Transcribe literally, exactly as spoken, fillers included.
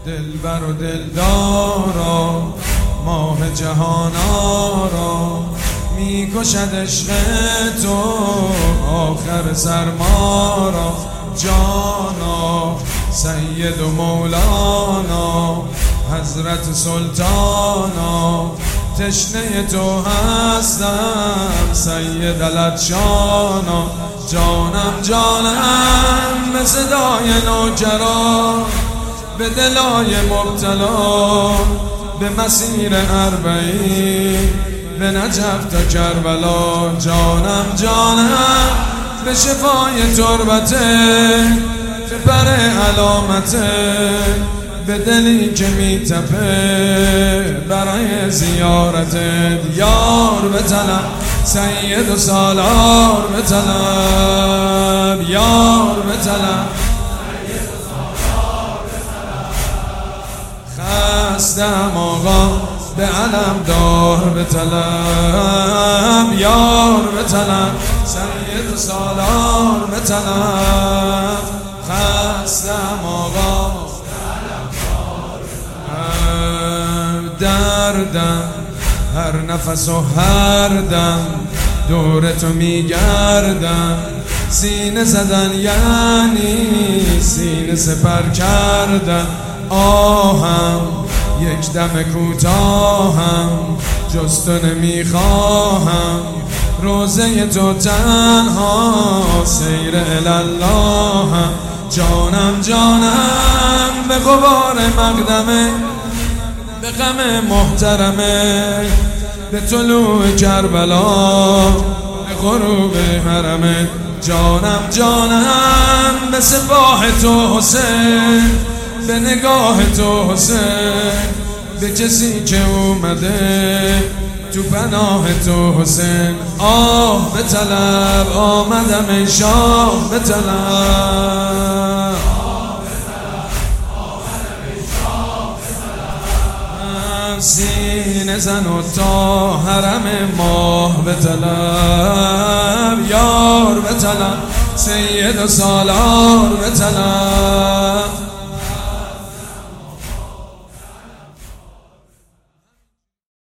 دلبر و دلدارا ماه جهانارا میکشد عشق تو آخر سرمارا جانا سید و مولانا حضرت سلطانا تشنه تو هستم سید العطشانا جانم جانم به صدای نوجرا به دلای مبتلا به مسیر اربعین به نجف تا کربلا جانم جانم به شفای تربته به پر علامته به دلی که میتپه برای زیارتت یار به طلب سید و سالار به طلب یار به طلب خستم آقا به علم دار به طلب یار به طلب سید و سالار به طلب خستم آقا دردم هر نفس و هر دم دور تو میگردم سینه زدن یعنی سینه سپر کردن آهم یک دم کوتاهم جز تو نمیخواهم روزه تو تنها سیر الاللهم جانم جانم به غبار مقدمه به غم محترمه به طلوع کربلا به غروب حرمه جانم جانم به سپاه تو حسین به نگاه تو حسین به کسی که اومده تو پناه تو حسین آه به طلب آمدم ای شاه به طلب سینه زن و تا حرم ماه به طلب یار به طلب سید و سالار به طلب